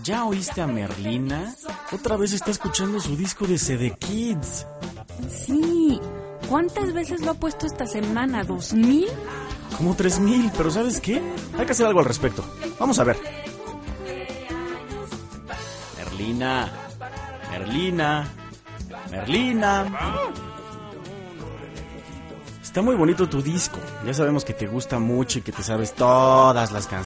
¿Ya oíste a Merlina? Otra vez está escuchando su disco de CD Kids. Sí. ¿Cuántas veces lo ha puesto esta semana? ¿2,000? Como 3,000, pero ¿sabes qué? Hay que hacer algo al respecto. Vamos a ver. Merlina. Merlina. Merlina. Está muy bonito tu disco. Ya sabemos que te gusta mucho y que te sabes todas las canciones.